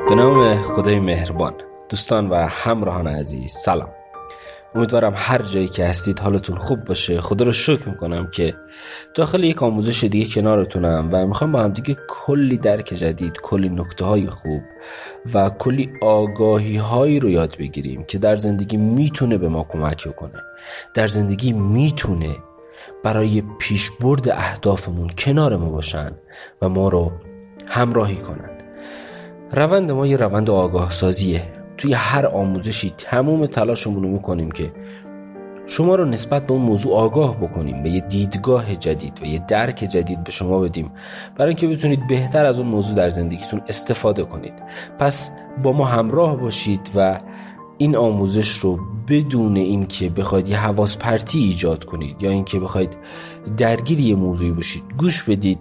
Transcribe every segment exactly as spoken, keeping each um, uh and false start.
به نام خدای مهربان. دوستان و همراهان عزیز سلام. امیدوارم هر جایی که هستید حالتون خوب باشه. خدا رو شکر میکنم که داخل یک آموزش دیگه کنارتونم و میخوام با هم دیگه کلی درک جدید، کلی نکته های خوب و کلی آگاهی هایی رو یاد بگیریم که در زندگی میتونه به ما کمک کنه، در زندگی میتونه برای پیشبرد اهدافمون کنار ما باشن و ما رو همراهی کنن. روند ما یه روند آگاه سازیه. توی هر آموزشی تمام تلاشمون رو میکنیم که شما رو نسبت به اون موضوع آگاه بکنیم، به یه دیدگاه جدید و یه درک جدید به شما بدیم برای اینکه بتونید بهتر از اون موضوع در زندگیتون استفاده کنید. پس با ما همراه باشید و این آموزش رو بدون اینکه بخواید یه حواس پرتی ایجاد کنید یا اینکه بخواید درگیر یه موضوعی باشید گوش بدید.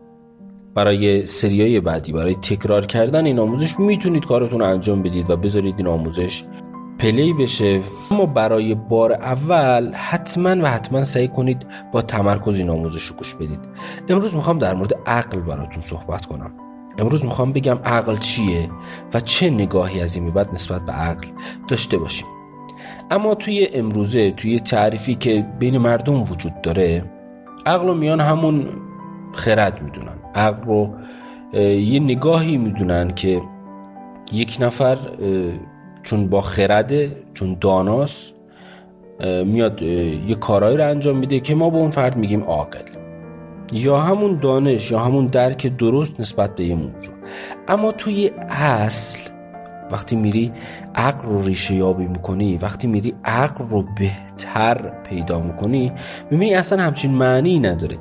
برای سریای بعدی، برای تکرار کردن این آموزش میتونید کارتون رو انجام بدید و بذارید این آموزش پلی بشه. اما برای بار اول حتما و حتما سعی کنید با تمرکز این آموزش رو گوش بدید. امروز میخوام در مورد عقل براتون صحبت کنم. امروز میخوام بگم عقل چیه و چه نگاهی از این به بعد نسبت به عقل داشته باشیم. اما توی امروزه، توی تعریفی که بین مردم وجود داره، عقل رو میان همون خرد میدونن. عقل رو یه نگاهی میدونن که یک نفر چون با خرده، چون داناست، میاد یه کارایی رو انجام میده که ما به اون فرد میگیم عاقل، یا همون دانش یا همون درک درست نسبت به یه موضوع. اما توی اصل وقتی میری عقل رو ریشه یابی میکنی، وقتی میری عقل رو بهتر پیدا میکنی، میبینی اصلا همچین معنی نداره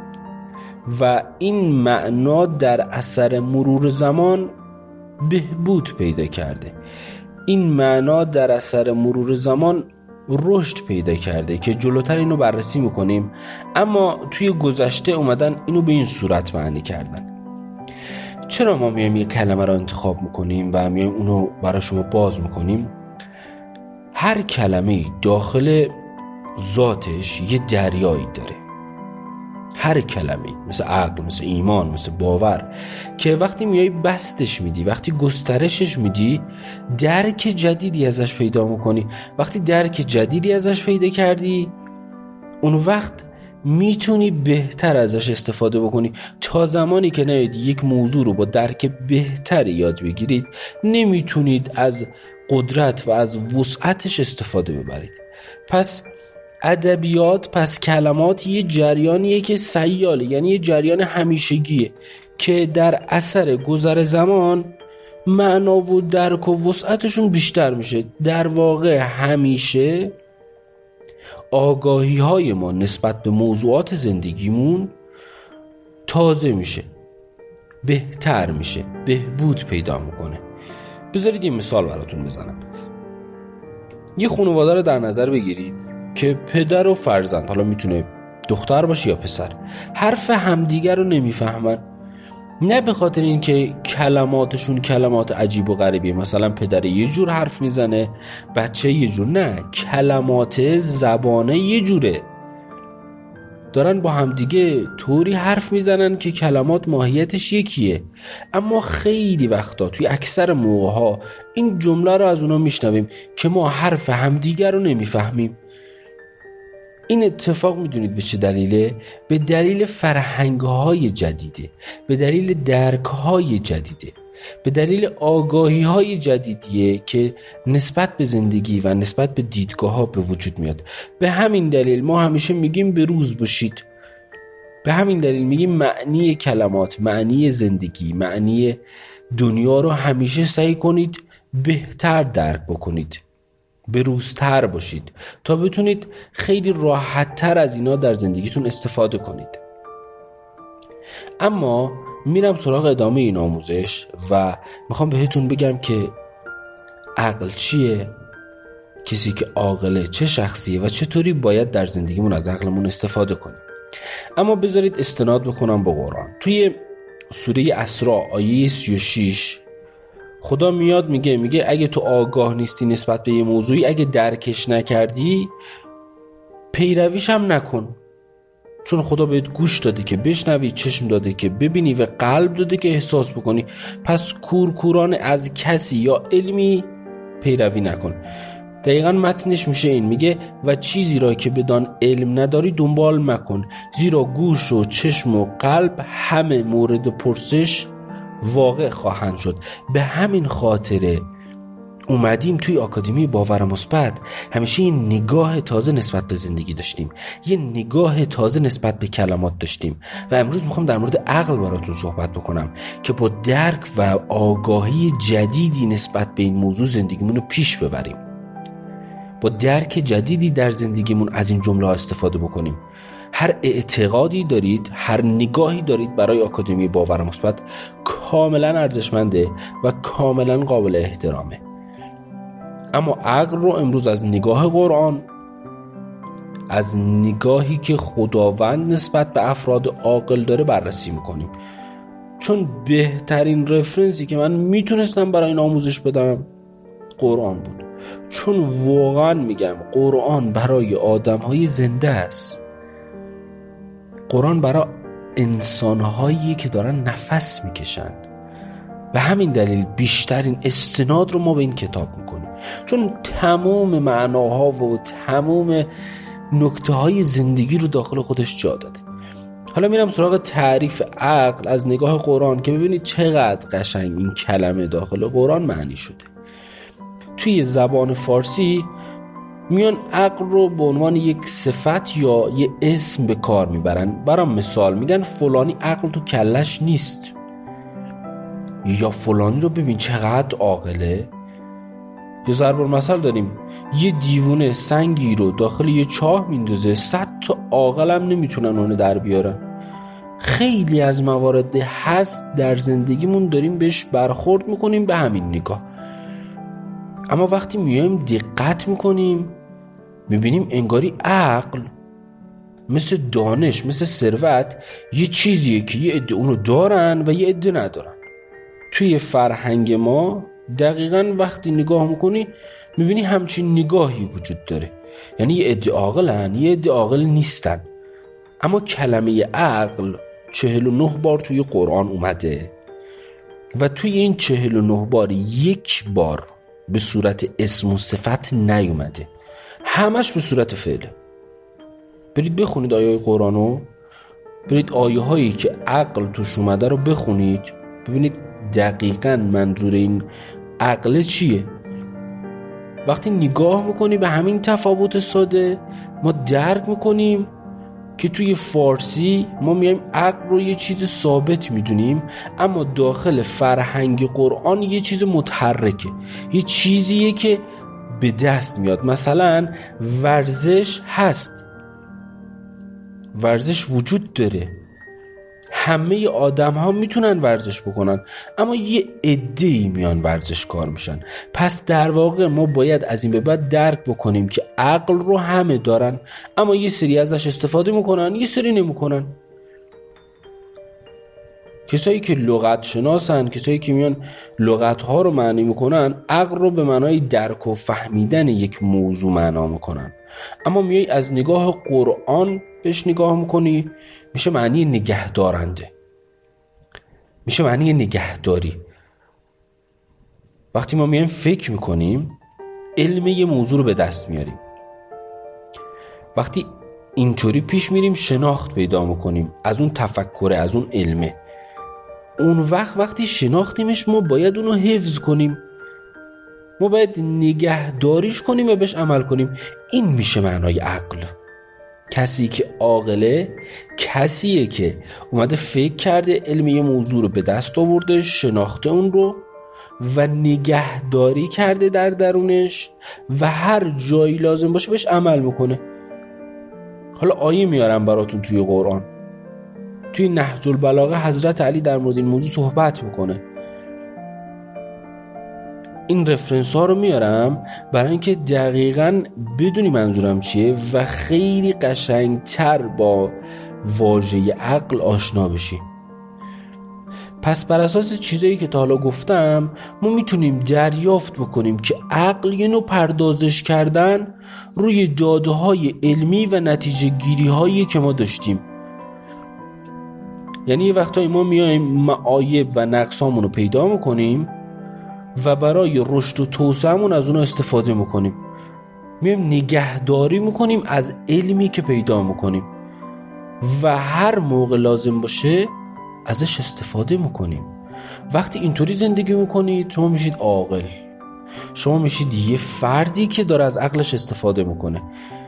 و این معنا در اثر مرور زمان بهبود پیدا کرده. این معنا در اثر مرور زمان رشد پیدا کرده که جلوتر اینو بررسی میکنیم. اما توی گذشته اومدن اینو به این صورت معنی کردن. چرا ما میایم یک کلمه رو انتخاب میکنیم و میایم اونو برای شما باز میکنیم؟ هر کلمه داخل ذاتش یه دریایی داره. هر کلمه، مثل عقل، مثل ایمان، مثل باور، که وقتی میای بستش میدی، وقتی گسترشش میدی، درک جدیدی ازش پیدا میکنی. وقتی درک جدیدی ازش پیدا کردی، اون وقت میتونی بهتر ازش استفاده بکنی. تا زمانی که نهید یک موضوع رو با درک بهتری یاد بگیرید، نمیتونید از قدرت و از وسعتش استفاده ببرید. پس ادبیات، پس کلمات یه جریانیه که سیاله، یعنی یه جریان همیشگیه که در اثر گذر زمان معنا و درک و وسعتشون بیشتر میشه. در واقع همیشه آگاهی های ما نسبت به موضوعات زندگیمون تازه میشه، بهتر میشه، بهبود پیدا میکنه. بذارید یه مثال براتون بزنم. یه خانواده رو در نظر بگیرید که پدر و فرزند، حالا میتونه دختر باشه یا پسر، حرف همدیگر رو نمیفهمن. نه به خاطر این که کلماتشون کلمات عجیب و غریبیه، مثلا پدر یه جور حرف میزنه، بچه یه جور، نه، کلمات زبانه یه جوره، دارن با همدیگه طوری حرف میزنن که کلمات ماهیتش یکیه. اما خیلی وقتا، توی اکثر موقعها، این جمله رو از اونا میشنویم که ما حرف همدیگر رو نمیفهمیم. این اتفاق میدونید به چه دلیله؟ به دلیل فرهنگ‌های جدیده، به دلیل درک‌های جدیده، به دلیل آگاهی‌های جدیدیه که نسبت به زندگی و نسبت به دیدگاه‌ها به وجود میاد. به همین دلیل ما همیشه میگیم به روز باشید. به همین دلیل میگیم معنی کلمات، معنی زندگی، معنی دنیا رو همیشه سعی کنید بهتر درک بکنید، به روزتر باشید تا بتونید خیلی راحت‌تر از اینا در زندگیتون استفاده کنید. اما میرم سراغ ادامه این آموزش و میخوام بهتون بگم که عقل چیه، کسی که عاقله چه شخصیه و چطوری باید در زندگیمون از عقلمون استفاده کنیم. اما بذارید استناد بکنم با قرآن. توی سوره اسراء آیه سی و شش خدا میاد میگه میگه اگه تو آگاه نیستی نسبت به یه موضوعی، اگه درکش نکردی، پیرویش هم نکن. چون خدا بهت گوش داده که بشنوی، چشم داده که ببینی و قلب داده که احساس بکنی. پس کورکورانه از کسی یا علمی پیروی نکن. دقیقا متنش میشه این، میگه و چیزی را که بدان علم نداری دنبال مکن، زیرا گوش و چشم و قلب همه مورد پرسش واقع خواهند شد. به همین خاطره اومدیم توی آکادمی باور مثبت همیشه یه نگاه تازه نسبت به زندگی داشتیم، یه نگاه تازه نسبت به کلمات داشتیم و امروز میخوام در مورد عقل براتون صحبت بکنم که با درک و آگاهی جدیدی نسبت به این موضوع زندگیمون رو پیش ببریم، با درک جدیدی در زندگیمون از این جمله ها استفاده بکنیم. هر اعتقادی دارید، هر نگاهی دارید برای آکادمی باور مثبت کاملا ارزشمنده و کاملا قابل احترامه. اما عقل رو امروز از نگاه قرآن، از نگاهی که خداوند نسبت به افراد عاقل داره بررسی میکنیم، چون بهترین رفرنسی که من میتونستم برای این آموزش بدم قرآن بود. چون واقعا میگم قرآن برای آدمهای زنده است، قرآن برای انسانهایی که دارن نفس میکشن. به همین دلیل بیشترین استناد رو ما به این کتاب میکنیم، چون تمام معناها و تمام نکته های زندگی رو داخل خودش جا داده. حالا میرم سراغ تعریف عقل از نگاه قرآن که ببینید چقدر قشنگ این کلمه داخل قرآن معنی شده. توی زبان فارسی میان عقل رو به عنوان یک صفت یا یه اسم به کار میبرن. برام مثال میگن فلانی عقل تو کلش نیست، یا فلانی رو ببین چقدر عاقله. یا ضرب المثل داریم، یه دیوونه سنگی رو داخل یه چاه میندازه، صد تا عاقل هم نمیتونن اونو در بیارن. خیلی از موارد هست در زندگیمون داریم بهش برخورد میکنیم به همین نگاه، اما وقتی میایم دقت میکنیم میبینیم انگاری عقل مثل دانش، مثل ثروت یه چیزیه که یه عده اونو دارن و یه عده ندارن. توی فرهنگ ما دقیقاً وقتی نگاه میکنی میبینی همچین نگاهی وجود داره، یعنی یه عده عاقلن، یه عده عاقل نیستن. اما کلمه عقل چهل و نه بار توی قرآن اومده و توی این چهل و نه بار یک بار به صورت اسم و صفت نیومده، همش به صورت فعله. برید بخونید آیه قرآنو، برید آیه هایی که عقل توش اومده رو بخونید، ببینید دقیقاً منظور این عقل چیه. وقتی نگاه میکنی به همین تفاوت ساده، ما درک میکنیم که توی فارسی ما میایم عقل رو یه چیز ثابت میدونیم، اما داخل فرهنگ قرآن یه چیز متحرکه، یه چیزیه که به دست میاد. مثلا ورزش هست، ورزش وجود داره، همه آدم ها میتونن ورزش بکنن، اما یه عده‌ای میان ورزش کار میشن. پس در واقع ما باید از این به بعد درک بکنیم که عقل رو همه دارن، اما یه سری ازش استفاده میکنن، یه سری نمیکنن. کسایی که لغت شناسن، کسایی که میان لغت ها رو معنی میکنن، عقل رو به معنای درک و فهمیدن یک موضوع معنا میکنن. اما میای از نگاه قرآن بهش نگاه میکنی، میشه معنی نگهدارنده، میشه معنی نگهداری. وقتی ما میایم فکر میکنیم علم یه موضوع رو به دست میاریم، وقتی اینطوری پیش میریم شناخت پیدا میکنیم از اون تفکره، از اون علمه. اون وقت وقتی شناختیمش ما باید اونو حفظ کنیم، ما باید نگهداریش کنیم و بهش عمل کنیم. این میشه معنای عقل. کسی که عاقله کسیه که اومده فکر کرده علم یه موضوع رو به دست آورده، شناخته اون رو و نگهداری کرده در درونش و هر جایی لازم باشه بهش عمل میکنه. حالا آیه میارم براتون توی قرآن، توی نهج البلاغه حضرت علی در مورد این موضوع صحبت میکنه. این رفرنس ها رو میارم برای اینکه دقیقاً بدونی منظورم چیه و خیلی قشنگتر با واژه عقل آشنا بشی. پس بر اساس چیزایی که تا حالا گفتم ما میتونیم دریافت بکنیم که عقل یه نوع پردازش کردن روی داده های علمی و نتیجه گیری هایی که ما داشتیم. یعنی یه وقتایی ما میایم معایب و نقصامون رو پیدا میکنیم و برای رشد و توسعه‌مون از اون استفاده میکنیم، میایم نگهداری میکنیم از علمی که پیدا میکنیم و هر موقع لازم باشه ازش استفاده میکنیم. وقتی اینطوری زندگی میکنید شما میشید عاقل، شما میشید یه فردی که داره از عقلش استفاده میکنه.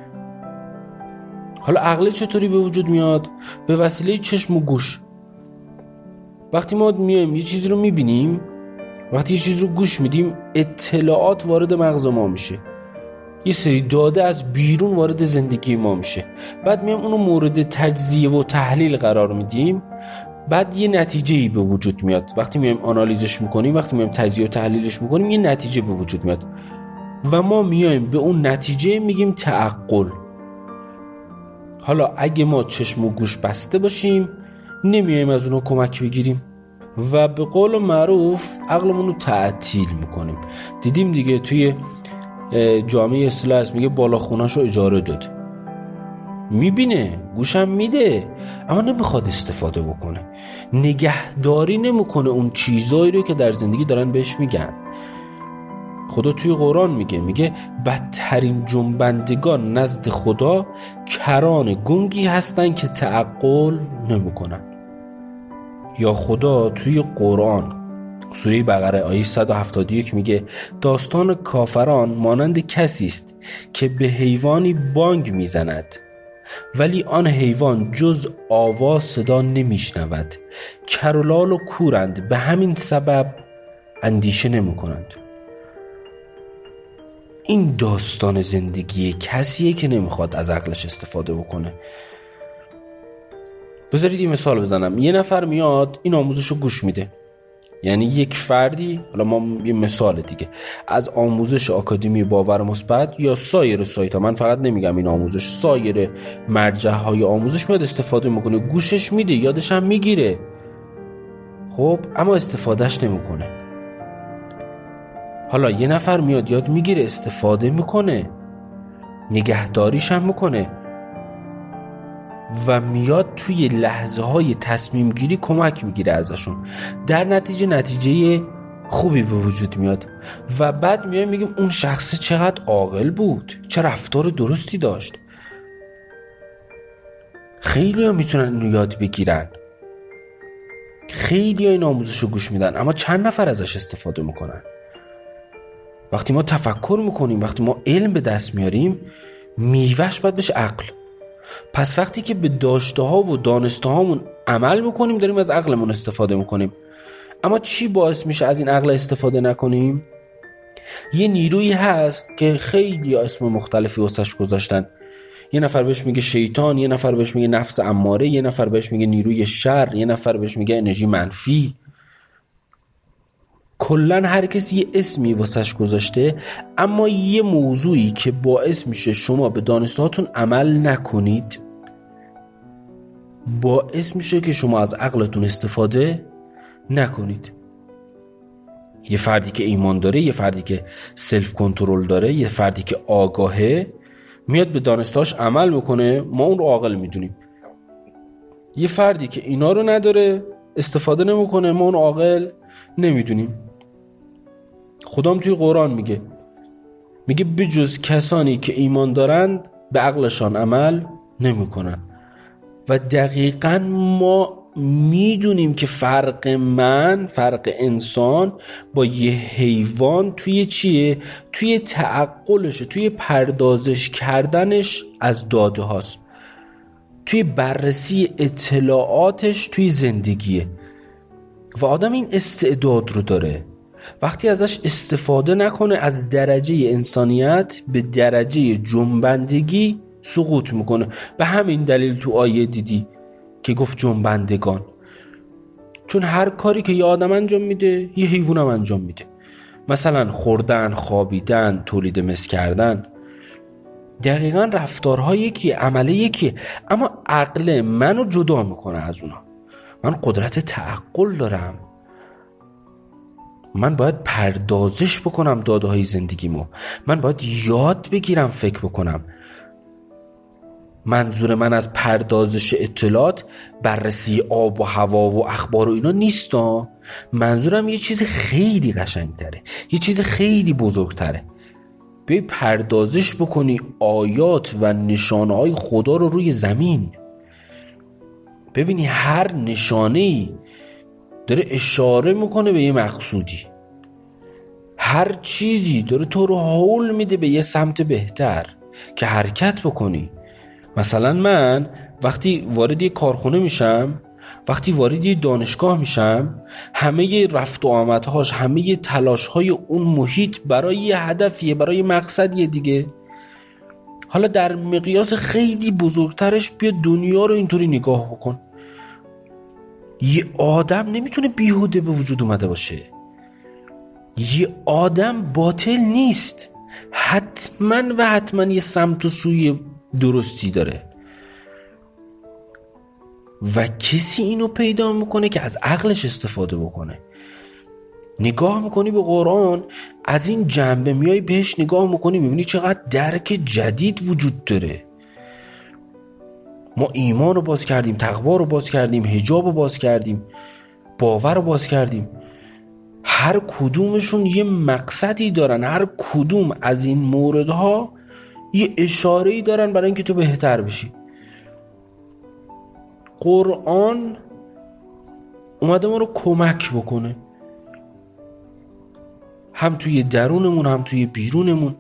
حالا عقل چطوری به وجود میاد؟ به وسیله چشم و گوش. وقتی ما میایم یه چیزی رو میبینیم، وقتی یه چیز رو گوش میدیم، اطلاعات وارد مغز ما میشه، یه سری داده از بیرون وارد زندگی ما میشه، بعد میایم اونو مورد تجزیه و تحلیل قرار میدیم، بعد یه نتیجه‌ای به وجود میاد. وقتی میایم آنالیزش میکنیم، وقتی میایم تجزیه و تحلیلش میکنیم، یه نتیجه به وجود میاد و ما میایم به اون نتیجه میگیم تعقل. حالا اگه ما چشم و گوش بسته باشیم نمیایم از اونو کمک بگیریم و به قول معروف عقلمون رو تعطیل میکنیم. دیدیم دیگه توی جامعه اصطلاح هست میگه بالا خونه‌شو اجاره داد، میبینه، گوشم میده، اما نمیخواد استفاده بکنه، نگهداری نمیکنه اون چیزایی رو که در زندگی دارن بهش میگن. خدا توی قرآن میگه میگه بدترین جنبندگان نزد خدا کران گنگی هستن که تعقل نمیکنن. یا خدا توی قرآن سوره بقره آیه صد و هفتاد و یک میگه داستان کافران مانند کسی است که به حیوانی بانگ میزند ولی آن حیوان جز آواز صدا نمیشنود، کرولال و کورند، به همین سبب اندیشه نمیکنند. این داستان زندگی کسیه که نمیخواد از عقلش استفاده بکنه. بذارید یه مثال بزنم. یه نفر میاد این آموزشو گوش میده، یعنی یک فردی، حالا ما یه مثال دیگه از آموزش آکادمی باور مثبت یا سایر سایت ها، من فقط نمیگم این آموزش، سایر مرجع های آموزش میاد استفاده میکنه، گوشش میده، یادش هم میگیره، خب اما استفادهش نمیکنه. حالا یه نفر میاد یاد میگیره، استفاده میکنه، نگهداریش هم میکنه و میاد توی لحظه های تصمیم گیری کمک میگیره ازشون، در نتیجه نتیجه خوبی به وجود میاد و بعد میایم میگیم اون شخص چقدر عاقل بود، چه رفتار درستی داشت. خیلی ها میتونن اینو یاد بگیرن، خیلی ها این آموزشو گوش میدن، اما چند نفر ازش استفاده میکنن. وقتی ما تفکر میکنیم، وقتی ما علم به دست میاریم، میوهش باید بشه عقل. پس وقتی که به داشته ها و دانسته هامون عمل میکنیم داریم از عقلمون استفاده میکنیم. اما چی باعث میشه از این عقل استفاده نکنیم؟ یه نیرویی هست که خیلی اسم مختلفی واسش گذاشتن. یه نفر بهش میگه شیطان، یه نفر بهش میگه نفس اماره، یه نفر بهش میگه نیروی شر، یه نفر بهش میگه انرژی منفی. کلن هر کسی یه اسمی واسش گذاشته، اما یه موضوعی که باعث میشه شما به دانستهاتون عمل نکنید، باعث میشه که شما از عقلتون استفاده نکنید. یه فردی که ایمان داره، یه فردی که سلف کنترل داره، یه فردی که آگاهه، میاد به دانستهاش عمل میکنه، ما اون رو عاقل میدونیم. یه فردی که اینا رو نداره، استفاده نمیکنه، ما اون عاقل نمیدونیم. خدام توی قرآن میگه میگه بجز کسانی که ایمان دارند به عقلشان عمل نمیکنن. و دقیقاً ما میدونیم که فرق من، فرق انسان با یه حیوان توی چیه؟ توی تعقلشه، توی پردازش کردنش از داده هاست، توی بررسی اطلاعاتش توی زندگیه. و آدم این استعداد رو داره، وقتی ازش استفاده نکنه از درجه انسانیت به درجه جنبندگی سقوط میکنه. به همین دلیل تو آیه دیدی که گفت جنبندگان، چون هر کاری که یه آدم انجام میده یه حیوان هم انجام میده. مثلا خوردن، خوابیدن، تولید مثل کردن، دقیقا رفتارها یکیه، عمله یکیه، اما عقل منو جدا میکنه از اونا. من قدرت تعقل دارم، من باید پردازش بکنم داده های زندگیمو، من باید یاد بگیرم فکر بکنم. منظور من از پردازش اطلاعات بررسی آب و هوا و اخبار و اینا نیستا. منظورم یه چیز خیلی قشنگتره، یه چیز خیلی بزرگتره. بیای پردازش بکنی آیات و نشانه های خدا رو روی زمین. ببینی هر نشانه‌ای داره اشاره میکنه به یه مقصودی، هر چیزی داره تو رو حول میده به یه سمت بهتر که حرکت بکنی. مثلا من وقتی وارد یه کارخونه میشم، وقتی وارد یه دانشگاه میشم، همه رفت و آمدهاش، همه تلاشهای اون محیط برای یه هدفیه، برای یه مقصدیه دیگه. حالا در مقیاس خیلی بزرگترش بیا دنیا رو اینطوری نگاه بکن. یه آدم نمیتونه بیهوده به وجود اومده باشه. یه آدم باطل نیست، حتما و حتما یه سمت و سوی درستی داره و کسی اینو پیدا میکنه که از عقلش استفاده بکنه. نگاه میکنی به قرآن، از این جنبه میای بهش نگاه میکنی، میبینی چقدر درک جدید وجود داره. ما ایمان رو باز کردیم، تقوا رو باز کردیم، حجاب رو باز کردیم، باور رو باز کردیم. هر کدومشون یه مقصدی دارن، هر کدوم از این موردها یه اشاره‌ای دارن برای اینکه تو بهتر بشی. قرآن اومده ما رو کمک بکنه، هم توی درونمون هم توی بیرونمون.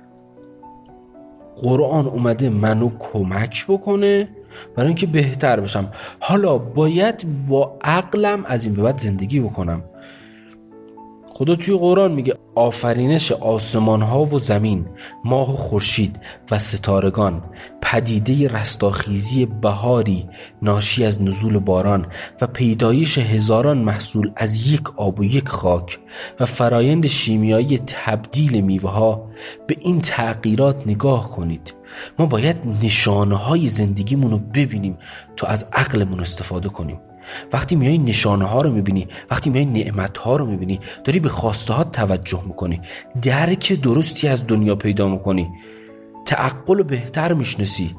قرآن اومده منو کمک بکنه برای اینکه بهتر بشم. حالا باید با عقلم از این به بعد زندگی بکنم. خدا توی قرآن میگه آفرینش آسمان ها و زمین، ماه و خورشید و ستارگان، پدیده رستاخیزی بهاری ناشی از نزول باران و پیدایش هزاران محصول از یک آب و یک خاک و فرایند شیمیایی تبدیل میوه ها. به این تغییرات نگاه کنید. ما باید نشانه های زندگیمون رو ببینیم تا از عقلمون استفاده کنیم. وقتی میای نشانه ها رو میبینی، وقتی میای نعمت ها رو میبینی، داری به خواسته ها توجه میکنی، درک درستی از دنیا پیدا میکنی، تعقل رو بهتر میشناسی.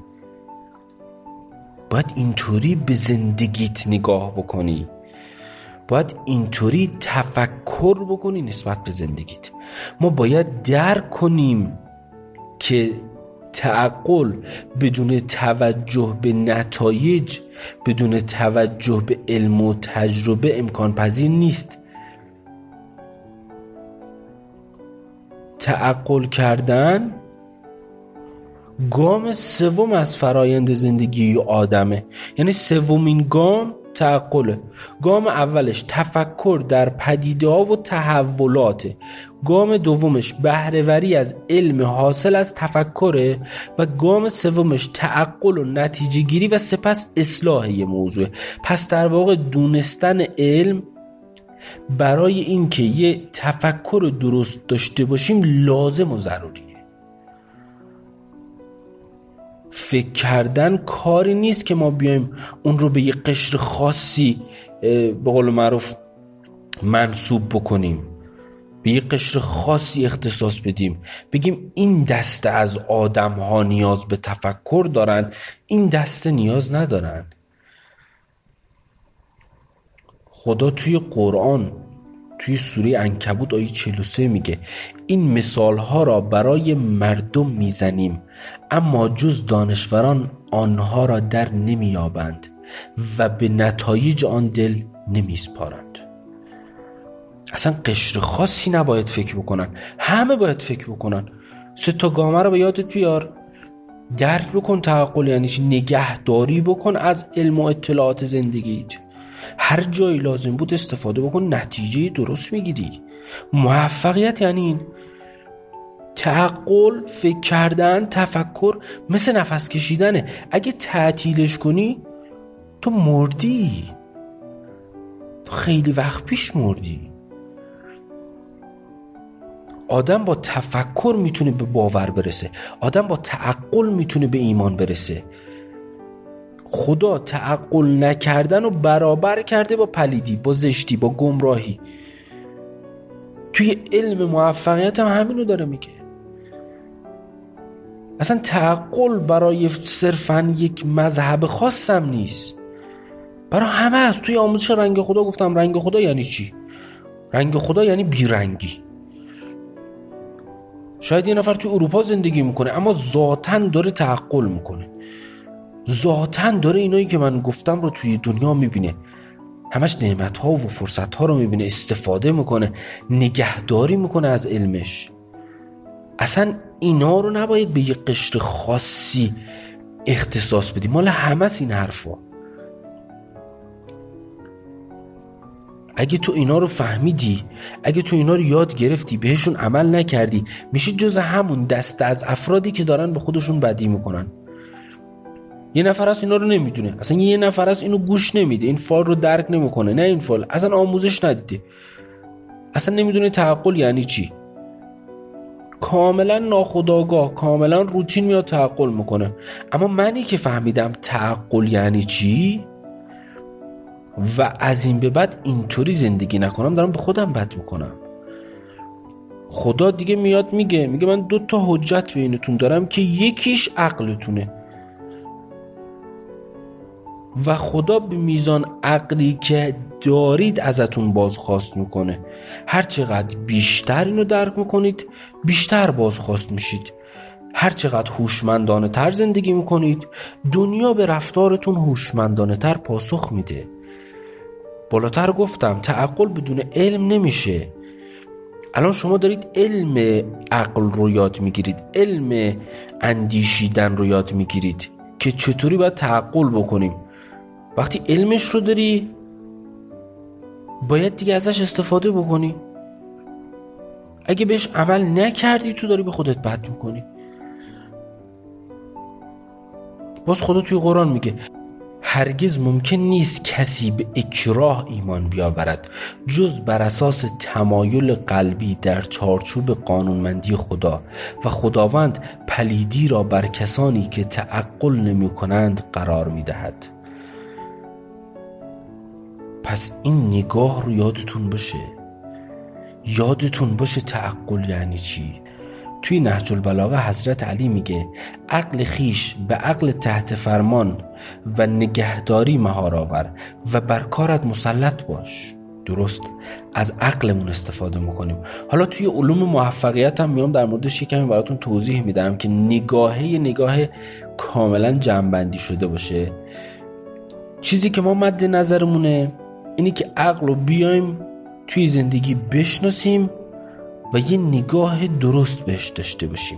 باید اینطوری به زندگیت نگاه بکنی، باید اینطوری تفکر بکنی نسبت به زندگیت. ما باید درک کنیم که تعقل بدون توجه به نتایج، بدون توجه به علم و تجربه امکان پذیر نیست. تعقل کردن گام سوم از فرایند زندگی آدمه، یعنی سومین گام تعقله. گام اولش تفکر در پدیده ها و تحولاته، گام دومش بهره‌وری از علم حاصل از تفکره و گام سومش تعقل و نتیجه گیری و سپس اصلاح یه موضوع. پس در واقع دونستن علم برای اینکه یه تفکر درست داشته باشیم لازم و ضروریه. فکر کردن کاری نیست که ما بیایم اون رو به یه قشر خاصی به قول معروف منسوب بکنیم، به یه قشر خاصی اختصاص بدیم، بگیم این دسته از آدم ها نیاز به تفکر دارن، این دسته نیاز ندارن. خدا توی قرآن توی سوره عنکبوت آیه چهل و سه میگه این مثال ها را برای مردم میزنیم اما جز دانشوران آنها را در نمیابند و به نتایج آن دل نمیسپارند. اصلا قشر خاصی نباید فکر بکنن، همه باید فکر بکنن. سه تا گامه رو به یادت بیار، درک بکن تعقل یعنی چی، نگهداری بکن از علم و اطلاعات زندگیت، هر جایی لازم بود استفاده بکن، نتیجه درست میگیری. موفقیت یعنی این. تعقل، فکر کردن، تفکر مثل نفس کشیدنه. اگه تعطیلش کنی تو مردی، تو خیلی وقت پیش مردی. آدم با تفکر میتونه به باور برسه، آدم با تعقل میتونه به ایمان برسه. خدا تعقل نکردن رو برابر کرده با پلیدی، با زشتی، با گمراهی. توی علم موفقیت هم همینو داره میگه. اصلا تعقل برای صرفا یک مذهب خاصم نیست، برای همه است. توی آموزش رنگ خدا گفتم رنگ خدا یعنی چی؟ رنگ خدا یعنی بیرنگی. شاید یه نفر توی اروپا زندگی میکنه اما ذاتاً داره تعقل میکنه، ذاتاً داره اینایی که من گفتم رو توی دنیا میبینه، همش نعمت‌ها و فرصت‌ها رو میبینه، استفاده میکنه، نگهداری میکنه از علمش. اصلا اینا رو نباید به یه قشر خاصی اختصاص بدی، مال همه است این حرفا. اگه تو اینا رو فهمیدی، اگه تو اینا رو یاد گرفتی، بهشون عمل نکردی، میشید جز همون دسته از افرادی که دارن به خودشون بدی میکنن. یه نفر از اینا رو نمیدونه، اصلا یه نفر از اینو گوش نمیده، این فال رو درک نمیکنه، نه این فال اصلا آموزش ندیده، اصلا نمیدونه تعقل یعنی چی، کاملا ناخودآگاه، کاملا روتین میاد تعقل میکنه. اما منی که فهمیدم تعقل یعنی چی و از این به بعد اینطوری زندگی نکنم، دارم به خودم بد میکنم. خدا دیگه میاد میگه میگه من دو تا حجت بینتون دارم که یکیش عقلتونه، و خدا به میزان عقلی که دارید ازتون بازخواست میکنه. هر چقدر بیشتر اینو درک میکنید بیشتر بازخواست میشید. هر چقدر هوشمندانه تر زندگی میکنید دنیا به رفتارتون هوشمندانه تر پاسخ میده. بالاتر گفتم تعقل بدون علم نمیشه. الان شما دارید علم عقل رو یاد میگیرید، علم اندیشیدن رو یاد میگیرید که چطوری باید تعقل بکنیم. وقتی علمش رو داری باید دیگه ازش استفاده بکنی. اگه بهش عمل نکردی تو داری به خودت بد میکنی. باز خدا توی قرآن میگه هرگز ممکن نیست کسی به اکراه ایمان بیاورد جز بر اساس تمایل قلبی در چارچوب قانونمندی خدا، و خداوند پلیدی را بر کسانی که تعقل نمی کنند قرار می دهد. پس این نگاه رو یادتون باشه، یادتون باشه تعقل یعنی چی. توی نهج البلاغه حضرت علی میگه عقل خیش به عقل تحت فرمان و نگهداری مهار آور و بر کارت مسلط باش. درست از عقلمون استفاده میکنیم. حالا توی علوم موفقیت هم میام در موردش یکمی براتون توضیح میدم که نگاهه نگاه کاملا جمع‌بندی شده باشه. چیزی که ما مد نظرمونه اینی که عقل رو بیایم توی زندگی بشناسیم و یه نگاه درست بهش داشته باشیم.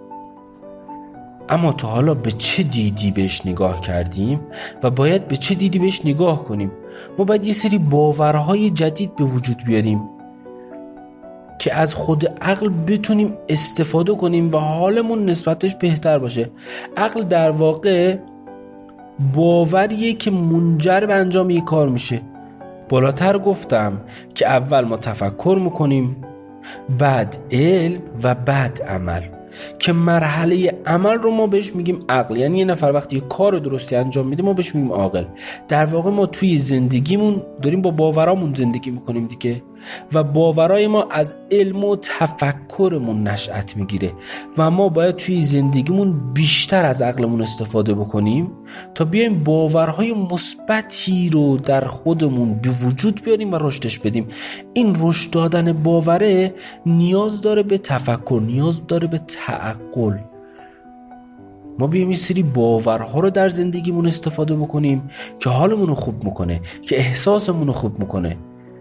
اما تا حالا به چه دیدی بهش نگاه کردیم و باید به چه دیدی بهش نگاه کنیم؟ ما باید یه سری باورهای جدید به وجود بیاریم که از خود عقل بتونیم استفاده کنیم و حالمون نسبت بهش بهتر باشه. عقل در واقع باوریه که منجر به انجام یک کار میشه. بالاتر گفتم که اول ما تفکر میکنیم، بعد علم و بعد عمل، که مرحله عمل رو ما بهش میگیم عقل. یعنی یه نفر وقتی یه کار درستی انجام میده ما بهش میگیم عاقل. در واقع ما توی زندگیمون داریم با باورامون زندگی میکنیم دیگه، و باورای ما از علم و تفکرمون نشأت میگیره و ما باید توی زندگیمون بیشتر از عقلمون استفاده بکنیم تا بیایم باورهای مثبتی رو در خودمون به وجود بیاریم و رشدش بدیم. این رشد دادن باوره نیاز داره به تفکر، نیاز داره به تعقل. ما بیایم این سری باورها رو در زندگیمون استفاده بکنیم که حالمون رو خوب میکنه، که احساسمون رو خوب میکنه،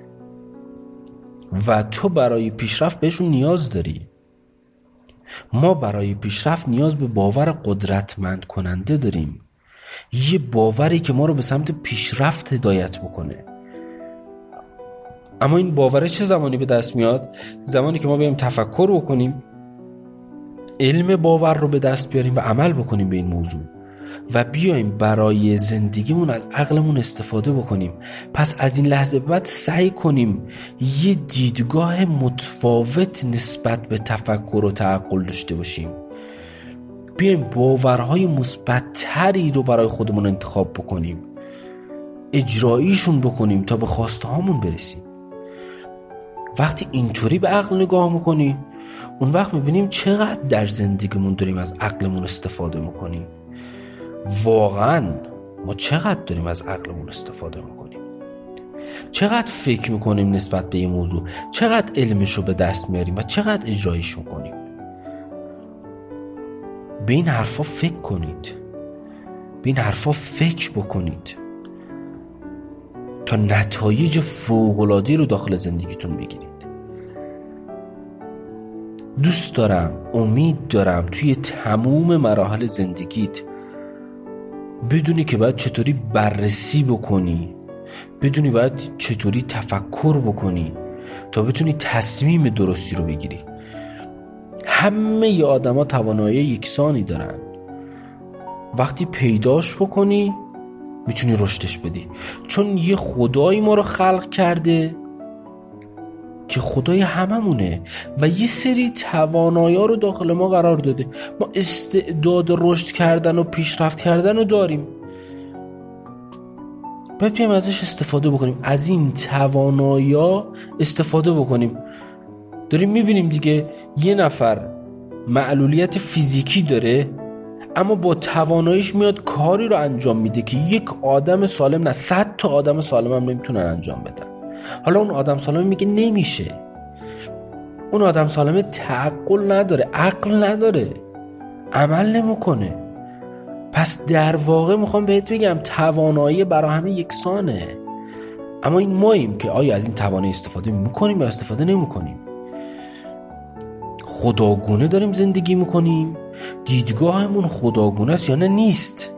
و تو برای پیشرفت بهشون نیاز داری. ما برای پیشرفت نیاز به باور قدرتمند کننده داریم، یه باوری که ما رو به سمت پیشرفت هدایت بکنه. اما این باوره چه زمانی به دست میاد؟ زمانی که ما بیایم تفکر بکنیم، علم باور رو به دست بیاریم و عمل بکنیم به این موضوع، و بیایم برای زندگیمون از عقلمون استفاده بکنیم. پس از این لحظه بعد سعی کنیم یه دیدگاه متفاوت نسبت به تفکر و تعقل داشته باشیم. بیایم باورهای مثبت‌تری رو برای خودمون انتخاب بکنیم، اجراییشون بکنیم تا به خواسته هامون برسیم. وقتی اینطوری به عقل نگاه میکنی اون وقت میبینیم چقدر در زندگیمون داریم از عقلمون استفاده میکنیم. واقعا ما چقدر داریم از عقلمون استفاده میکنیم، چقدر فکر میکنیم نسبت به یه موضوع، چقدر علمشو به دست میاریم و چقدر اجرایش میکنیم. به این حرفا فکر کنید، به این حرفا فکر بکنید تا نتایج فوق‌العاده‌ای رو داخل زندگیتون بگیرید. دوست دارم، امید دارم توی تموم مراحل زندگیت بدونی که باید چطوری بررسی بکنی، بدونی باید چطوری تفکر بکنی تا بتونی تصمیم درستی رو بگیری. همه ی آدم ها توانایی یکسانی دارن. وقتی پیداش بکنی میتونی رشدش بدی، چون یه خدایی ما رو خلق کرده که خدای هممونه و یه سری توانایی رو داخل ما قرار داده. ما استعداد رشد کردن و پیشرفت کردن رو داریم، باید بیایم ازش استفاده بکنیم، از این توانایی استفاده بکنیم. داریم میبینیم دیگه یه نفر معلولیت فیزیکی داره اما با تواناییش میاد کاری رو انجام میده که یک آدم سالم نه صد تا آدم سالم هم نمیتونن انجام بدن. حالا اون آدم سالم میگه نمیشه. اون آدم سالم تعقل نداره، عقل نداره، عمل نمیکنه. پس در واقع میخوام بهت بگم توانایی برای همه یکسانه، اما این ماییم که آیا از این توانایی استفاده میکنیم یا استفاده نمیکنیم. خداگونه داریم زندگی میکنیم، دیدگاهمون خداگونه است یا نه نیست،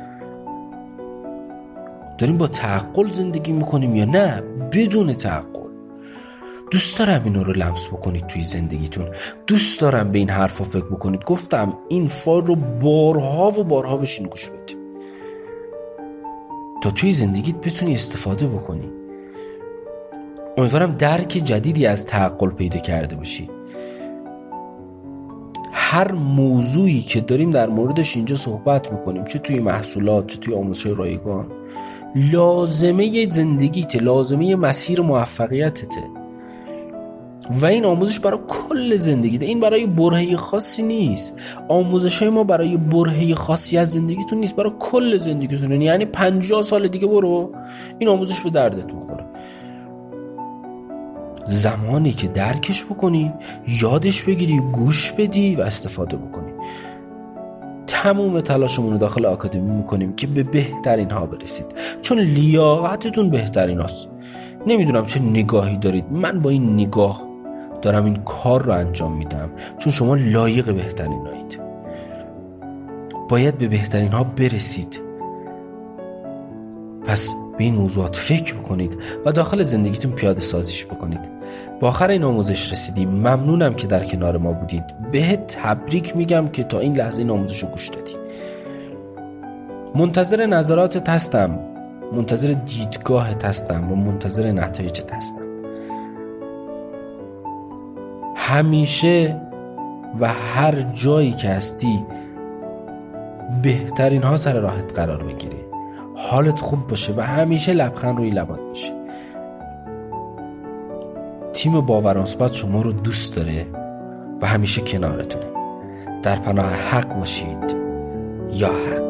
داریم با تعقل زندگی میکنیم یا نه بدون تعقل. دوست دارم اینو رو لمس بکنید توی زندگیتون، دوست دارم به این حرفا فکر بکنید. گفتم این فایل رو بارها و بارها بشین گوش بدید تا توی زندگیت بتونی استفاده بکنی. امیدوارم درک جدیدی از تعقل پیدا کرده باشی. هر موضوعی که داریم در موردش اینجا صحبت میکنیم، چه توی محصولات چه توی آموزش رایگان، لازمه زندگیته، لازمه مسیر موفقیتته و این آموزش برای کل زندگیته. این برای برهه خاصی نیست. آموزش های ما برای برهه خاصی از زندگیتون نیست، برای کل زندگیتون. یعنی پنجاه سال دیگه برو این آموزش به دردت میخوره. زمانی که درکش بکنی، یادش بگیری، گوش بدی و استفاده بکنی. تموم تلاشمون رو داخل آکادمی میکنیم که به بهترین ها برسید، چون لیاقتتون بهترین هاست. نمیدونم چه نگاهی دارید، من با این نگاه دارم این کار رو انجام میدم، چون شما لایق بهترین هایید. باید به بهترین ها برسید. پس به این موضوعات فکر بکنید و داخل زندگیتون پیاده سازیش بکنید. با آخر این آموزش رسیدیم. ممنونم که در کنار ما بودید. بهت تبریک میگم که تا این لحظه این آموزش رو گوش دادی. منتظر نظراتت هستم، منتظر دیدگاهت هستم و منتظر نتایجت هستم. همیشه و هر جایی که هستی بهترین ها سر راحت قرار بگیری، حالت خوب باشه و همیشه لبخند روی لبات باشه. تیم باورانسپات شما رو دوست داره و همیشه کنارتونه. در پناه حق باشید. یا حق.